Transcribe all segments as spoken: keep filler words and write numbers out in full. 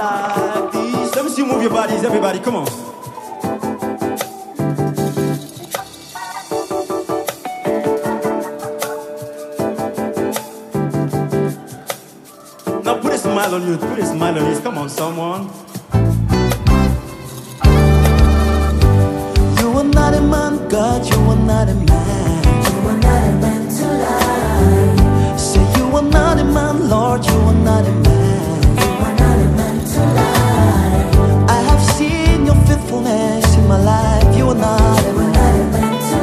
like this. Let me see you move your bodies, everybody, come on. Now put a smile on you, put a smile on you. Come on, someone. You are not a man, God, you are not a man. You are not a man to lie. Say you are not a man, Lord, you are not a man. You are not a man to lie. I have seen your faithfulness in my life. You are not a You are man. not a man to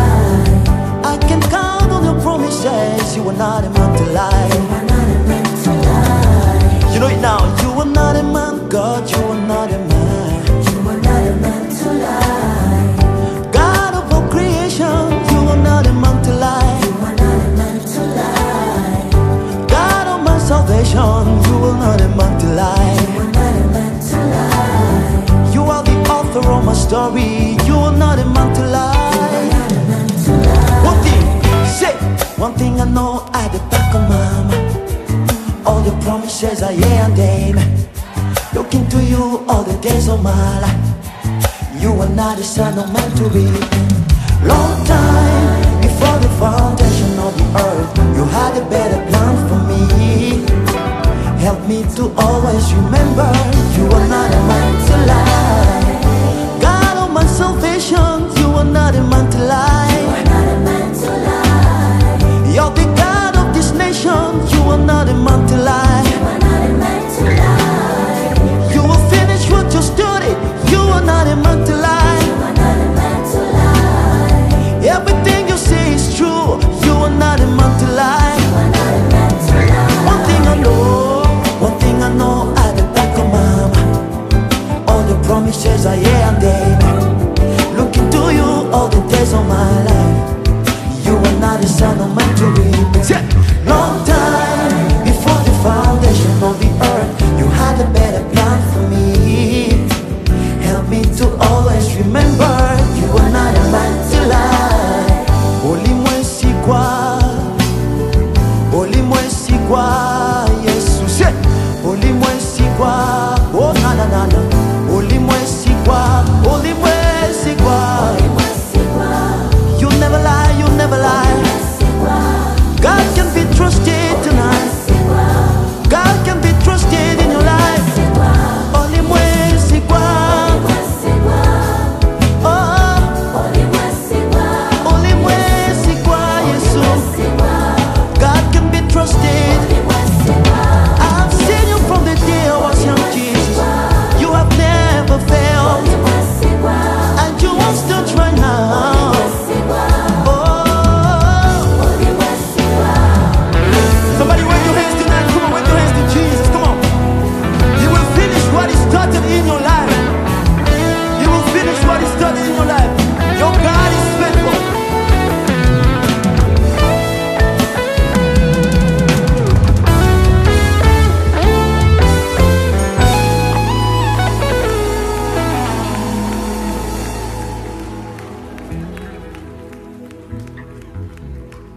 lie. I can count on your promises. You are not a man to You lie. are not a man to lie. You know it now. You are not a man, God, you are not a man. You are not a man to lie. God of all creation, you are not a man to lie. You are not a man to lie. God of my salvation, you are not a man to lie. You are not a man to lie. You are the author of my story. You are not a man to You are lie. not a man to lie. One thing, say one thing I know at the back of my mind. All the promises are yeah and amen. Looking to you all the days of my life. You are not a son of man to be. Long time before the foundation of the earth, you had a better plan for me. Help me to always remember you are not a man to lie. God of my salvation, you are not a man to lie. You are not a man to lie. You're the God of this nation, you are not a man to lie. You are not a man to lie. You will finish what you started, you are not a man to lie. You are not a man to lie. Everything you say is true, you are not a man to lie. You are not a man to lie. One thing I know, one thing I know at the back of my mind. All the promises are yeah and amen. Looking to you all the days of my life. You are not a son of man to be. Long time before the foundation of the earth, you had a better plan for me. Help me to always remember you are not a man to lie. Only one sequence.